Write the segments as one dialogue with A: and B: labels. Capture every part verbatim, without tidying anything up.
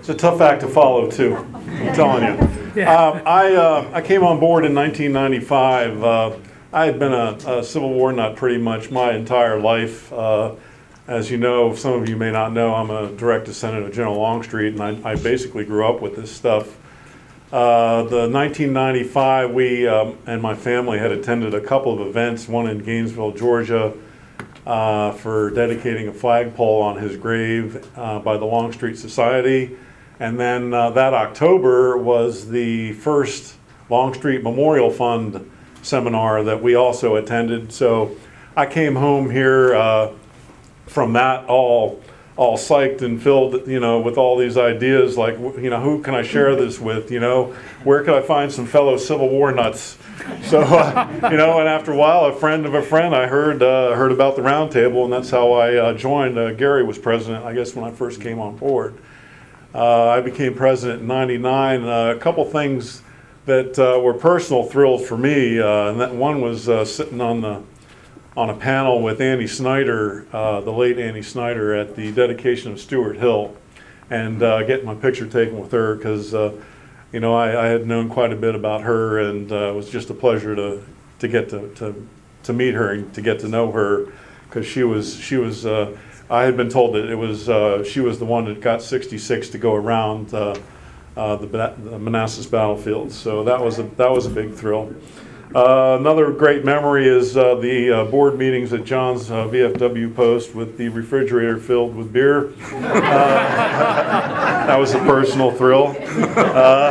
A: It's a tough act to follow, too, I'm telling you.
B: Yeah.
A: Um, I, uh, I came on board in nineteen ninety-five. Uh, I had been a, a Civil War nut pretty much my entire life. Uh, as you know, some of you may not know, I'm a direct descendant of General Longstreet, and I, I basically grew up with this stuff. Uh, the nineteen ninety-five, we um, and my family had attended a couple of events, one in Gainesville, Georgia, uh, for dedicating a flagpole on his grave uh, by the Longstreet Society. And then uh, that October was the first Longstreet Memorial Fund seminar that we also attended. So I came home here uh, from that all all psyched and filled, you know, with all these ideas like, you know, who can I share this with, you know, where can I find some fellow Civil War nuts? So, uh, you know, and after a while, a friend of a friend, I heard uh, heard about the round table, and that's how I uh, joined. Uh, Gary was president, I guess, when I first came on board. Uh, I became president in ninety-nine. Uh, a couple things that uh, were personal thrills for me, uh, and that one was uh, sitting on the on a panel with Annie Snyder, uh, the late Annie Snyder, at the dedication of Stuart Hill, and uh, getting my picture taken with her because, uh, you know, I, I had known quite a bit about her, and uh, it was just a pleasure to to get to to, to meet her and to get to know her, because she was she was. Uh, I had been told that it was uh, she was the one that got sixty-six to go around uh, uh, the, the Manassas battlefield, so that was a that was a big thrill. Uh, another great memory is uh, the uh, board meetings at John's uh, V F W post with the refrigerator filled with beer. Uh, that was a personal thrill. Uh,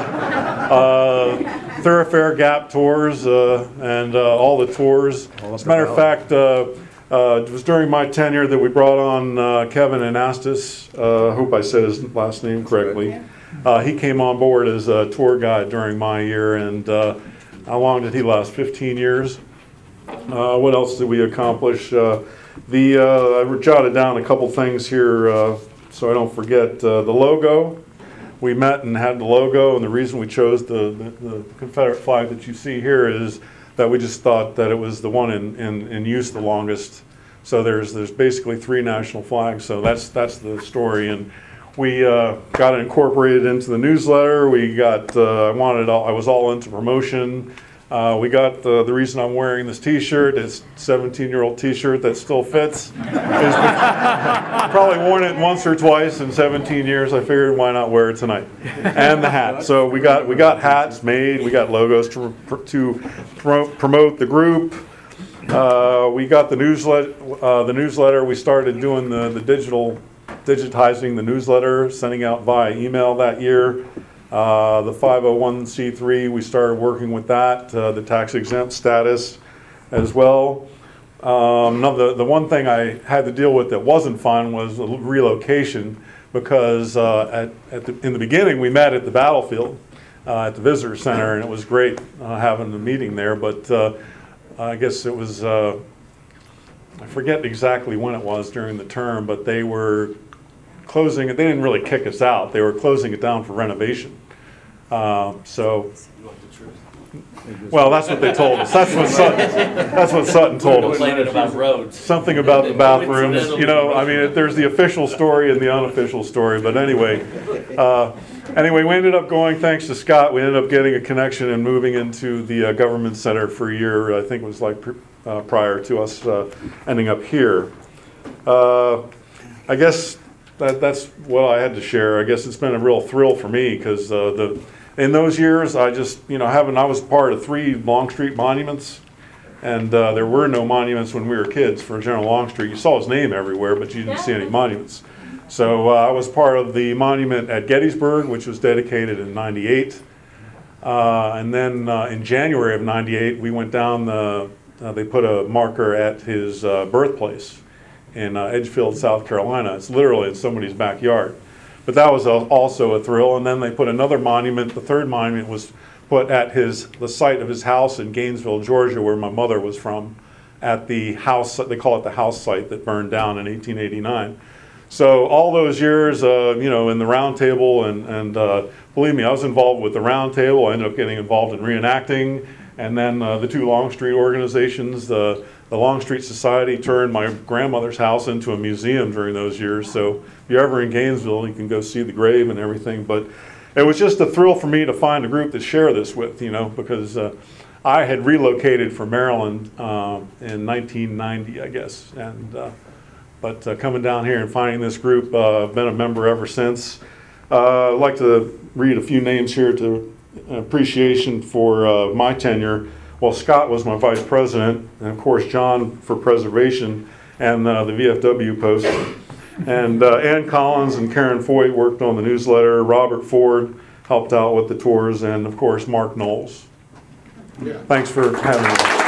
A: uh, Thoroughfare Gap tours uh, and uh, all the tours. As a matter of fact, uh, uh, it was during my tenure that we brought on uh, Kevin Anastas. I uh, hope I said his last name correctly. Uh, he came on board as a tour guide during my year, and uh, how long did he last? fifteen years. Uh, what else did we accomplish? Uh, the uh, I jotted down a couple things here uh, so I don't forget. Uh, the logo. We met and had the logo, and the reason we chose the, the, the Confederate flag that you see here is that we just thought that it was the one in, in, in use the longest. So there's there's basically three national flags. So that's that's the story. And we uh, got it incorporated into the newsletter. We got, uh, I wanted, all, I was all into promotion. Uh, we got the, the reason I'm wearing this t-shirt, this seventeen-year-old t-shirt that still fits. Is probably worn it once or twice in seventeen years. I figured why not wear it tonight. And the hat. So we got we got hats made. We got logos to, to pro- promote the group. Uh, we got the newsletter. Uh, the newsletter. We started doing the, the digital digitizing the newsletter, sending out via email that year. Uh, the five oh one c three, we started working with that, uh, the tax exempt status as well. Um, no, the, the one thing I had to deal with that wasn't fun was the relocation, because uh, at, at the, in the beginning we met at the battlefield uh, at the visitor center, and it was great uh, having the meeting there, but uh, I guess it was, uh, I forget exactly when it was during the term, but they were closing it. They didn't really kick us out. They were closing it down for renovation. Uh, so, well, that's what they told us. That's what Sutton, that's what Sutton told us.
C: Complaining about roads.
A: Something about the bathrooms. You know, I mean, there's the official story and the unofficial story. But anyway, uh, anyway, we ended up going, thanks to Scott, we ended up getting a connection and moving into the uh, government center for a year. I think it was like uh, prior to us uh, ending up here. Uh, I guess that that's what I had to share. I guess it's been a real thrill for me, because uh, the in those years, I just, you know, having I was part of three Longstreet monuments, and uh, there were no monuments when we were kids for General Longstreet. You saw his name everywhere, but you didn't see any monuments. So uh, I was part of the monument at Gettysburg, which was dedicated in ninety-eight. Uh, and then uh, in January of ninety-eight, we went down the, uh, they put a marker at his uh, birthplace in uh, Edgefield, South Carolina. It's literally in somebody's backyard. But that was a, also a thrill. And then they put another monument. The third monument was put at his the site of his house in Gainesville, Georgia, where my mother was from, at the house, they call it the house site that burned down in eighteen eighty-nine. So all those years, uh, you know, in the round table, and, and uh, believe me, I was involved with the round table. I ended up getting involved in reenacting. And then uh, the two Longstreet organizations, the the Longstreet Society turned my grandmother's house into a museum during those years. So if you're ever in Gainesville, you can go see the grave and everything. But it was just a thrill for me to find a group to share this with, you know, because uh, I had relocated from Maryland uh, in nineteen ninety, I guess. And uh, but uh, coming down here and finding this group, uh, I've been a member ever since. Uh, I'd like to read a few names here to appreciation for uh, my tenure. Well, Scott was my vice president, and of course John for preservation and uh, the V F W post. And uh, Ann Collins and Karen Foyt worked on the newsletter. Robert Ford helped out with the tours, and of course Mark Knowles. Yeah. Thanks for having me.